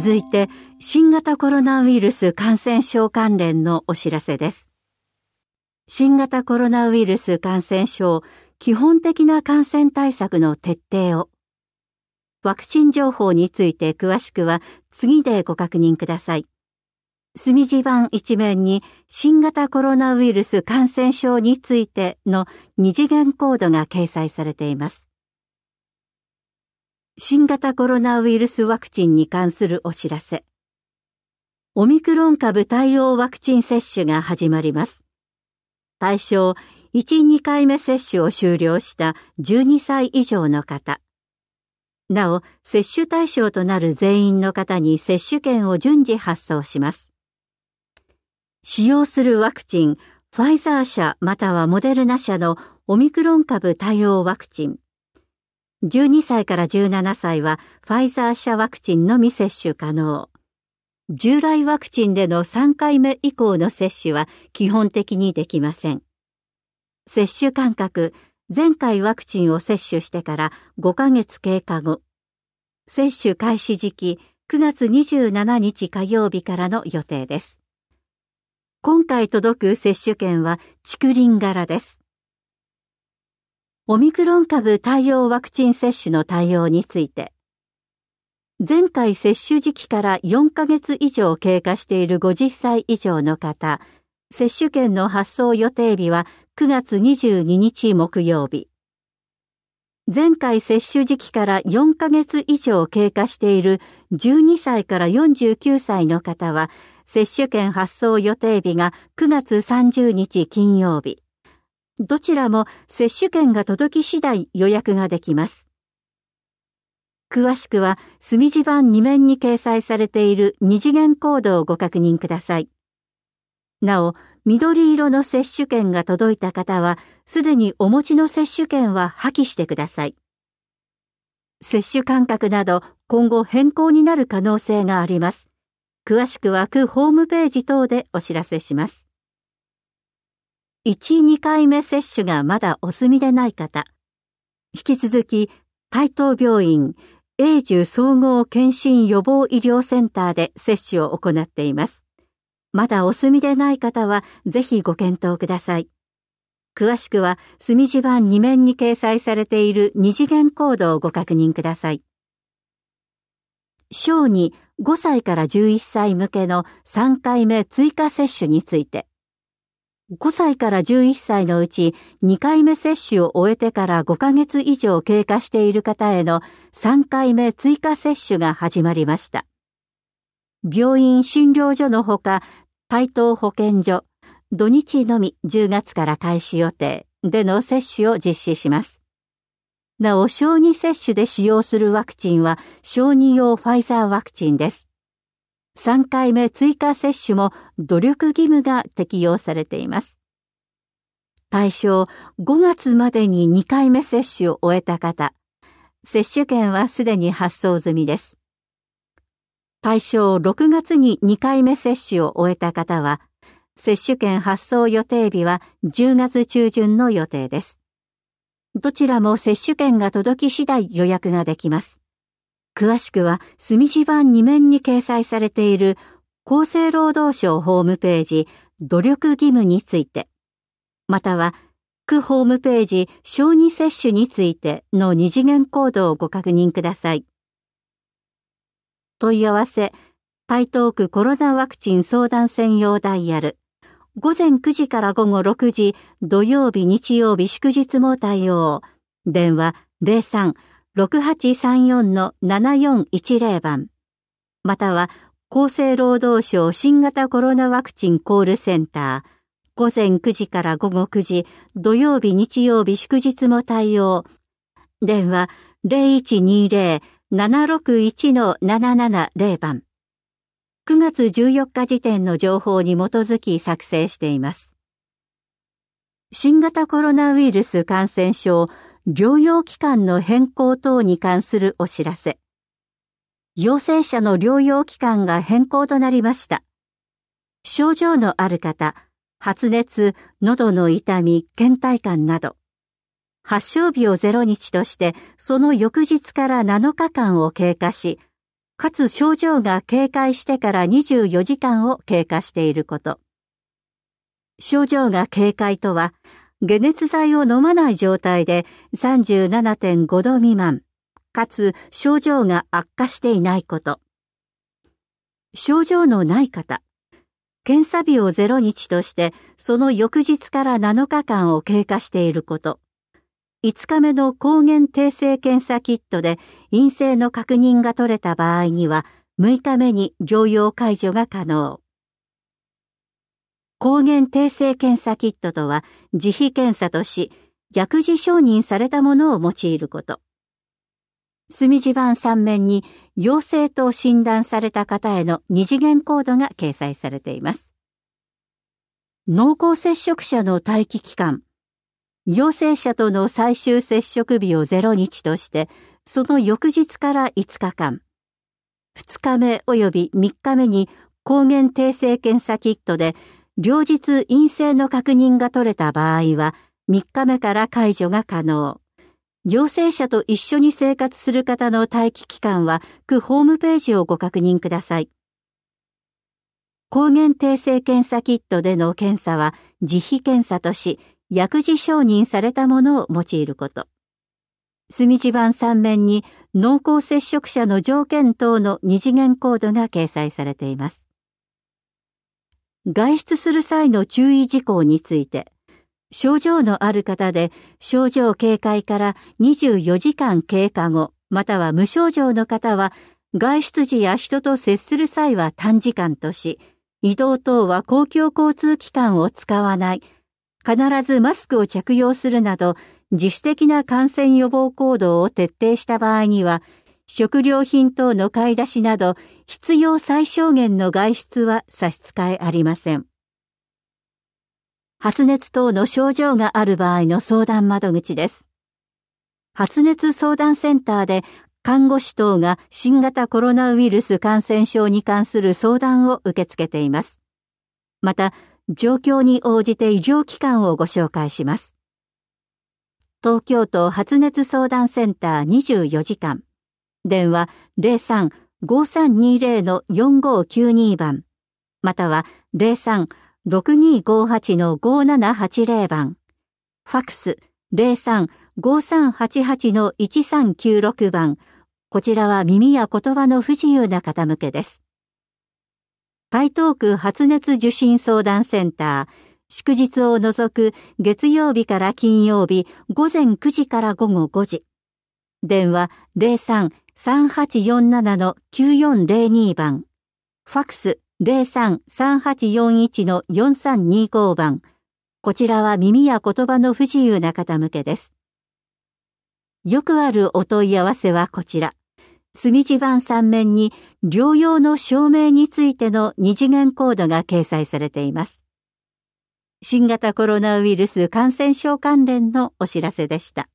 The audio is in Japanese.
続いて、新型コロナウイルス感染症関連のお知らせです。新型コロナウイルス感染症基本的な感染対策の徹底を。ワクチン情報について詳しくは次でご確認ください。墨字版一面に新型コロナウイルス感染症についての二次元コードが掲載されています。新型コロナウイルスワクチンに関するお知らせ。オミクロン株対応ワクチン接種が始まります。対象1、2回目接種を終了した12歳以上の方。なお、接種対象となる全員の方に接種券を順次発送します。使用するワクチン、ファイザー社またはモデルナ社のオミクロン株対応ワクチン。12歳から17歳はファイザー社ワクチンのみ接種可能。従来ワクチンでの3回目以降の接種は基本的にできません。接種間隔、前回ワクチンを接種してから5ヶ月経過後。接種開始時期9月27日火曜日からの予定です。今回届く接種券は竹林柄です。オミクロン株対応ワクチン接種の対応について、前回接種時期から4ヶ月以上経過している50歳以上の方、接種券の発送予定日は9月22日木曜日。前回接種時期から4ヶ月以上経過している12歳から49歳の方は、接種券発送予定日が9月30日金曜日。どちらも接種券が届き次第予約ができます。詳しくは墨字版2面に掲載されている二次元コードをご確認ください。なお、緑色の接種券が届いた方は、すでにお持ちの接種券は破棄してください。接種間隔など今後変更になる可能性があります。詳しくは区ホームページ等でお知らせします。1、2回目接種がまだお済みでない方、引き続き台東病院永住総合健診予防医療センターで接種を行っています。まだお済みでない方はぜひご検討ください。詳しくは墨字版2面に掲載されている二次元コードをご確認ください。小児5歳から11歳向けの3回目追加接種について、5歳から11歳のうち2回目接種を終えてから5ヶ月以上経過している方への3回目追加接種が始まりました。病院診療所のほか、台東保健所、土日のみ10月から開始予定での接種を実施します。なお、小児接種で使用するワクチンは小児用ファイザーワクチンです。3回目追加接種も努力義務が適用されています。対象5月までに2回目接種を終えた方、接種券はすでに発送済みです。対象6月に2回目接種を終えた方は、接種券発送予定日は10月中旬の予定です。どちらも接種券が届き次第予約ができます。詳しくは墨字版2面に掲載されている厚生労働省ホームページ努力義務について、または区ホームページ小児接種についての二次元コードをご確認ください。問い合わせ、台東区コロナワクチン相談専用ダイヤル、午前9時から午後6時、土曜日、日曜日、祝日も対応。電話03-6834-7410番。または、厚生労働省新型コロナワクチンコールセンター。午前9時から午後9時、土曜日、日曜日、祝日も対応。電話0120-761-770番。9月14日時点の情報に基づき作成しています。新型コロナウイルス感染症療養期間の変更等に関するお知らせ。陽性者の療養期間が変更となりました。症状のある方、発熱、喉の痛み、倦怠感など、発症日を0日として、その翌日から7日間を経過し、 かつ症状が軽快してから24時間を経過していること。症状が軽快とは、解熱剤を飲まない状態で 37.5 度未満、かつ症状が悪化していないこと。症状のない方、検査日を0日として、その翌日から7日間を経過していること。5日目の抗原定性検査キットで陰性の確認が取れた場合には、6日目に療養解除が可能。抗原定性検査キットとは、自費検査とし、薬事承認されたものを用いること。墨字盤3面に陽性と診断された方への二次元コードが掲載されています。濃厚接触者の待機期間。陽性者との最終接触日を0日として、その翌日から5日間。2日目及び3日目に抗原定性検査キットで、両日陰性の確認が取れた場合は、3日目から解除が可能。陽性者と一緒に生活する方の待機期間は、区ホームページをご確認ください。抗原定性検査キットでの検査は、自費検査とし、薬事承認されたものを用いること。墨字盤3面に濃厚接触者の条件等の二次元コードが掲載されています。外出する際の注意事項について、症状のある方で症状軽快から24時間経過後、または無症状の方は、外出時や人と接する際は短時間とし、移動等は公共交通機関を使わない、必ずマスクを着用するなど、自主的な感染予防行動を徹底した場合には、食料品等の買い出しなど、必要最小限の外出は差し支えありません。発熱等の症状がある場合の相談窓口です。発熱相談センターで看護師等が新型コロナウイルス感染症に関する相談を受け付けています。また、状況に応じて医療機関をご紹介します。東京都発熱相談センター24時間。電話 03-5320-4592 番。または 03-6258-5780 番。ファクス 03-5388-1396 番。こちらは耳や言葉の不自由な方向けです。台東区発熱受診相談センター。祝日を除く月曜日から金曜日午前9時から午後5時。電話 03-3847-9402 番。ファクス 03-3841-4325 番。こちらは耳や言葉の不自由な方向けです。よくあるお問い合わせはこちら。墨字盤3面に療養の証明についての二次元コードが掲載されています。新型コロナウイルス感染症関連のお知らせでした。